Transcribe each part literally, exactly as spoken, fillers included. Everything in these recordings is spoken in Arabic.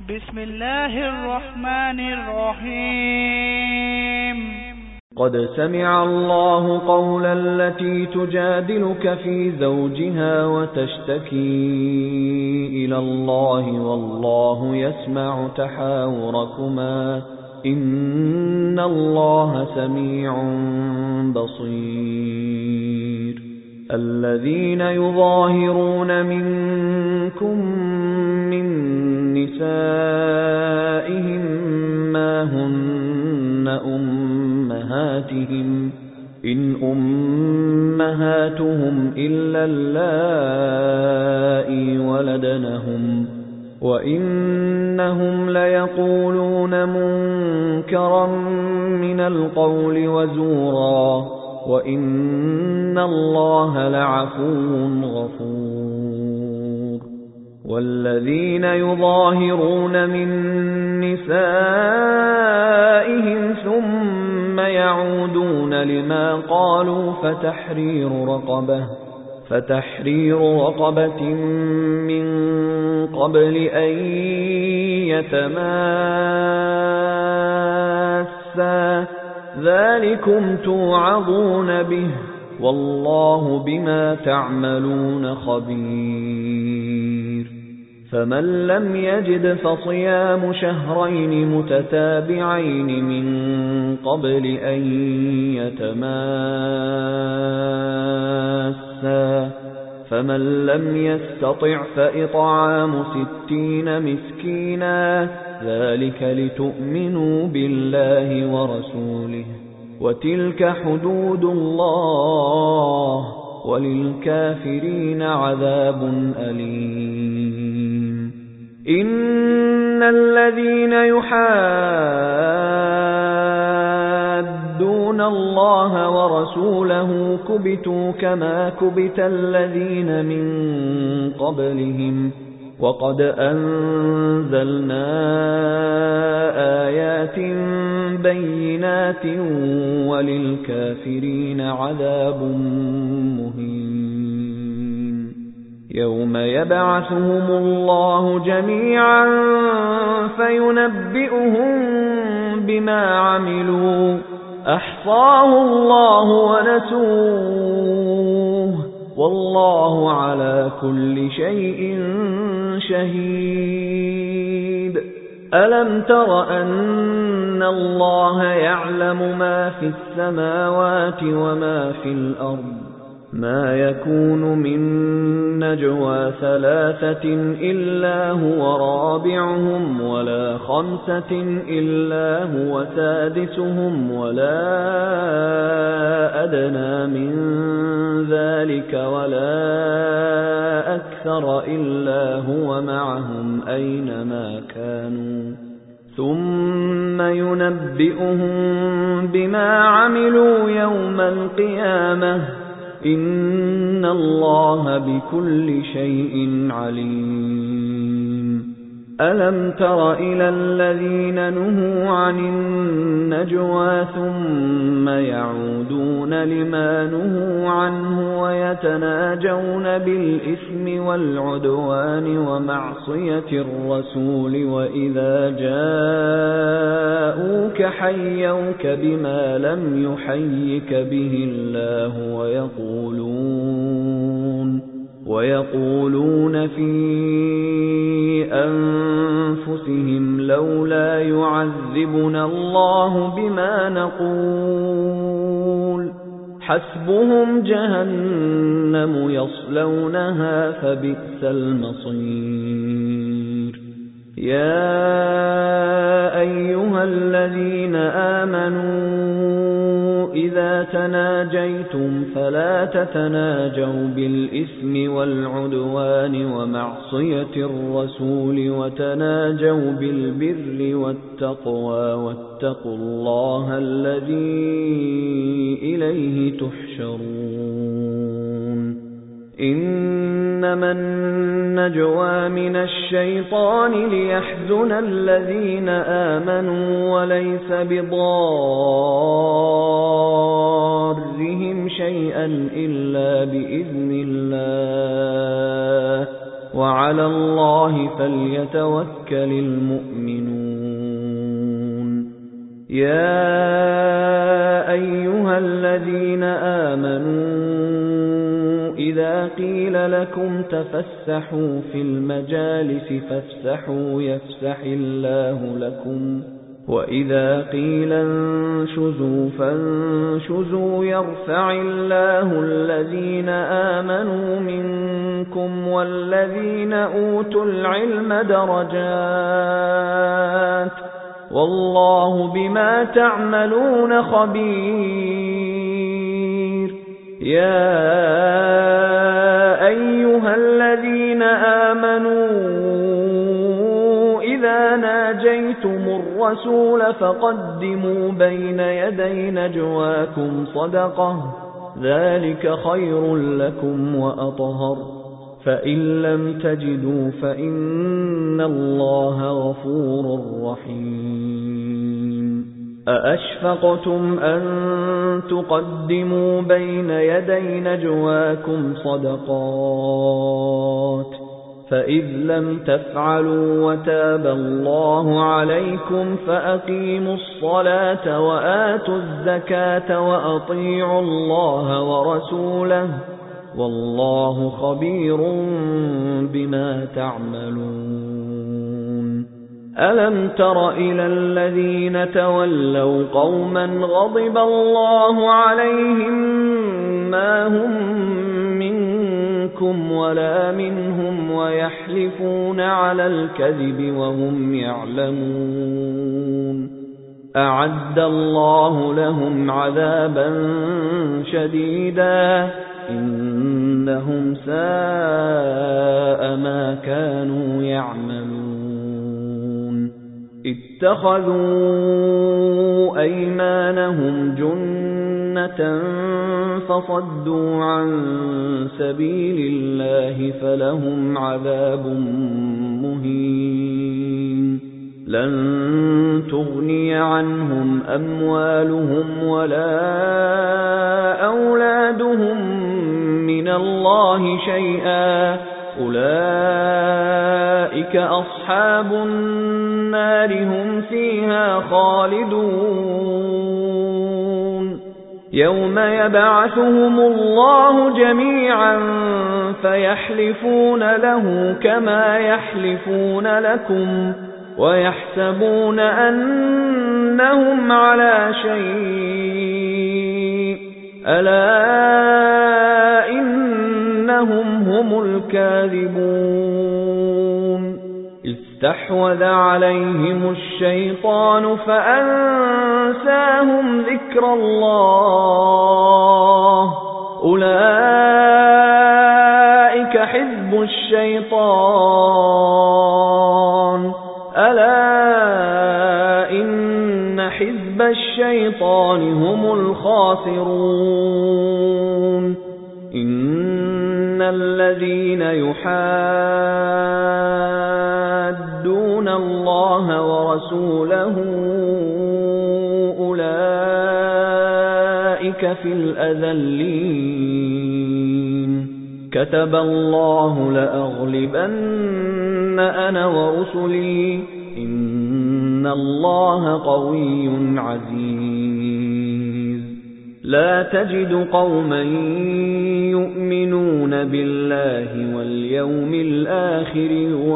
بسم الله الرحمن الرحيم. قد سمع الله قول التي تجادلك في زوجها وتشتكي إلى الله والله يسمع تحاوركما إن الله سميع بصير. الذين يظاهرون منكم من نسائهم ما هن أمهاتهم إن أمهاتهم إلا اللائي ولدنهم وإنهم ليقولون منكرا من القول وزورا وإن الله لعفو غفور. والذين يظاهرون من نسائهم ثم يعودون لما قالوا فتحرير رقبة فتحرير رقبة من قبل أن يتماسا ذلكم توعظون به والله بما تعملون خبير. فمن لم يجد فصيام شهرين متتابعين من قبل أن يتماسا فمن لم يستطع فإطعام ستين مسكينا ذلك لتؤمنوا بالله ورسوله وتلك حدود الله وللكافرين عذاب أليم. إن الذين يحادون الله ورسوله كبتوا كما كبت الذين من قبلهم وقد أنزلنا آيات بينات وللكافرين عذاب مهين. يوم يبعثهم الله جميعا فينبئهم بما عملوا أحصاه الله ونسوه والله على كل شيء شهيد. ألم تر أن الله يعلم ما في السماوات وما في الأرض ما يكون من نجوى ثلاثة إلا هو رابعهم ولا خمسة إلا هو سادسهم ولا أدنى من ذلك ولا أكثر إلا هو معهم أينما كانوا ثم ينبئهم بما عملوا يوم القيامة إن الله بكل شيء عليم. ألم تر إلى الذين نهوا عن النجوى ثم يعودون لما نهوا عنه ويتناجون بالإثم والعدوان ومعصية الرسول وإذا جاءوك حيوك بما لم يحيك به الله ويقولون ويقولون في أنفسهم لولا يعذبنا الله بما نقول حسبهم جهنم يصلونها فبئس المصير. يا أيها الذين آمنوا إذا تناجيتم فلا تتناجوا بالإثم والعدوان ومعصية الرسول وتناجوا بالبر والتقوى واتقوا الله الذي إليه تحشرون. إنما النجوى من الشيطان ليحزن الذين آمنوا وليس بضارهم شيئا إلا بإذن الله وعلى الله فليتوكل المؤمنون يا أيها الذين آمنوا إذا قيل لكم تفسحوا في المجالس فافسحوا يفسح الله لكم وإذا قيل انشزوا فانشزوا يرفع الله الذين آمنوا منكم والذين أوتوا العلم درجات والله بما تعملون خبير يا أيها الذين آمنوا إذا ناجيتم الرسول فقدموا بين يدي نجواكم صدقة ذلك خير لكم وأطهر فإن لم تجدوا فإن الله غفور رحيم أأشفقتم أن تقدموا بين يدي نجواكم صدقات فإذ لم تفعلوا وتاب الله عليكم فأقيموا الصلاة وآتوا الزكاة وأطيعوا الله ورسوله والله خبير بما تعملون ألم تر إلى الذين تولوا قوما غضب الله عليهم ما هم منكم ولا منهم ويحلفون على الكذب وهم يعلمون أعد الله لهم عذابا شديدا إنهم ساء ما كانوا يعملون اتخذوا أيمانهم جنة فصدوا عن سبيل الله فلهم عذاب مهين لن تغني عنهم أموالهم ولا أولادهم من الله شيئا أولئك أصحاب النار هم فيها خالدون يوم يبعثهم الله جميعا فيحلفون له كما يحلفون لكم ويحسبون أنهم على شيء ألا إنهم هم الكاذبون استحوذ عليهم الشيطان فأنساهم ذكر الله أولئك حزب الشيطان ألا إن حزب الشيطان هم الخاسرون إن الذين يحادون الله ورسوله أولئك في الأذلين كتب الله لأغلبن أنا ورسلي إن الله قوي عزيز لا تجد قوما يؤمنون بالله واليوم الآخر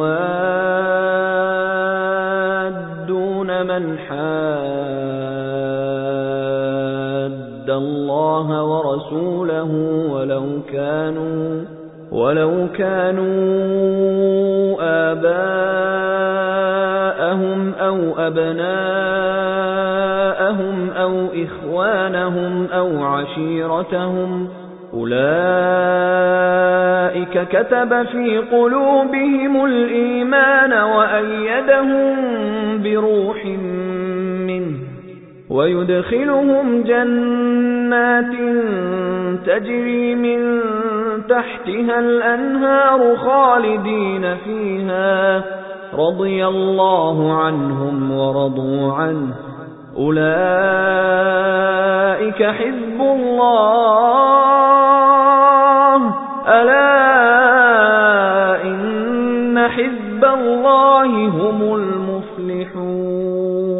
يوادون من حاد الله ورسوله ولو كانوا ولو كانوا آباءهم أو أبناءهم أو إخوانهم أو عشيرتهم أولئك كتب في قلوبهم الإيمان وأيدهم بروح منه ويدخلهم جنات تجري من تحتها الأنهار خالدين فيها رضي الله عنهم ورضوا عنه أولئك حزب الله ألا إن حِزْبَ اللَّهِ هُمُ الْمُفْلِحُونَ